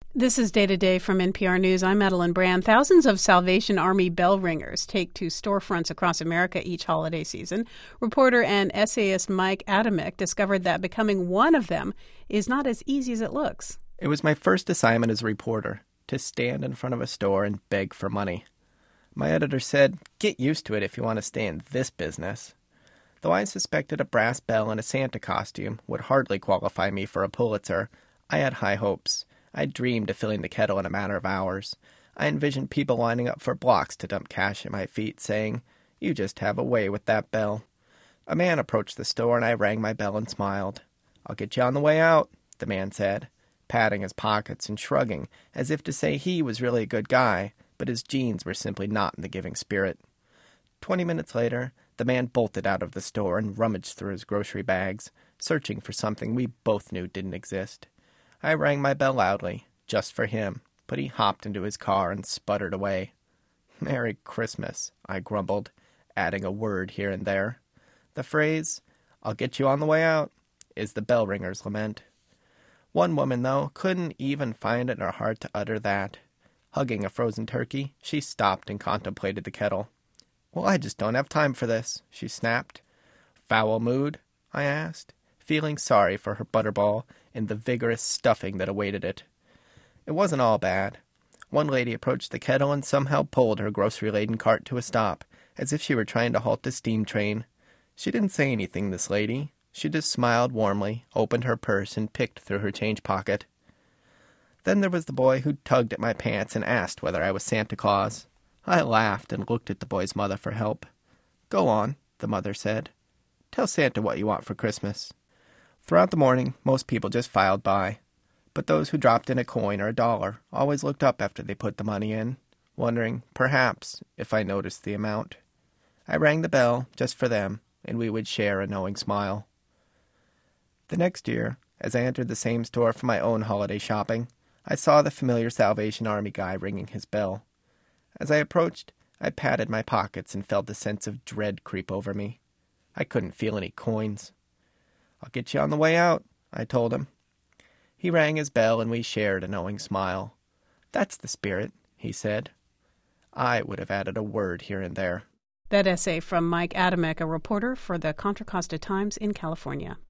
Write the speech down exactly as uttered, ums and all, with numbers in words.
This is Day to Day from N P R News. I'm Madeline Brand. Thousands of Salvation Army bell ringers take to storefronts across America each holiday season. Reporter and essayist Mike Adamek discovered that becoming one of them is not as easy as it looks. It was my first assignment as a reporter, to stand in front of a store and beg for money. My editor said, "Get used to it if you want to stay in this business." Though I suspected a brass bell and a Santa costume would hardly qualify me for a Pulitzer, I had high hopes. I dreamed of filling the kettle in a matter of hours. I envisioned people lining up for blocks to dump cash at my feet, saying, "You just have a way with that bell." A man approached the store, and I rang my bell and smiled. "I'll get you on the way out," the man said, patting his pockets and shrugging, as if to say he was really a good guy, but his jeans were simply not in the giving spirit. Twenty minutes later, the man bolted out of the store and rummaged through his grocery bags, searching for something we both knew didn't exist. I rang my bell loudly, just for him, but he hopped into his car and sputtered away. "Merry Christmas," I grumbled, adding a word here and there. The phrase, "I'll get you on the way out," is the bell ringer's lament. One woman, though, couldn't even find it in her heart to utter that. Hugging a frozen turkey, she stopped and contemplated the kettle. "Well, I just don't have time for this," she snapped. "Foul mood?" I asked, feeling sorry for her butterball and the vigorous stuffing that awaited it. It wasn't all bad. One lady approached the kettle and somehow pulled her grocery-laden cart to a stop, as if she were trying to halt a steam train. She didn't say anything, this lady. She just smiled warmly, opened her purse, and picked through her change pocket. Then there was the boy who tugged at my pants and asked whether I was Santa Claus. I laughed and looked at the boy's mother for help. "Go on," the mother said. "Tell Santa what you want for Christmas." Throughout the morning, most people just filed by. But those who dropped in a coin or a dollar always looked up after they put the money in, wondering, perhaps, if I noticed the amount. I rang the bell just for them, and we would share a knowing smile. The next year, as I entered the same store for my own holiday shopping, I saw the familiar Salvation Army guy ringing his bell. As I approached, I patted my pockets and felt a sense of dread creep over me. I couldn't feel any coins. "I'll get you on the way out," I told him. He rang his bell and we shared a knowing smile. "That's the spirit," he said. I would have added a word here and there. That essay from Mike Adamek, a reporter for the Contra Costa Times in California.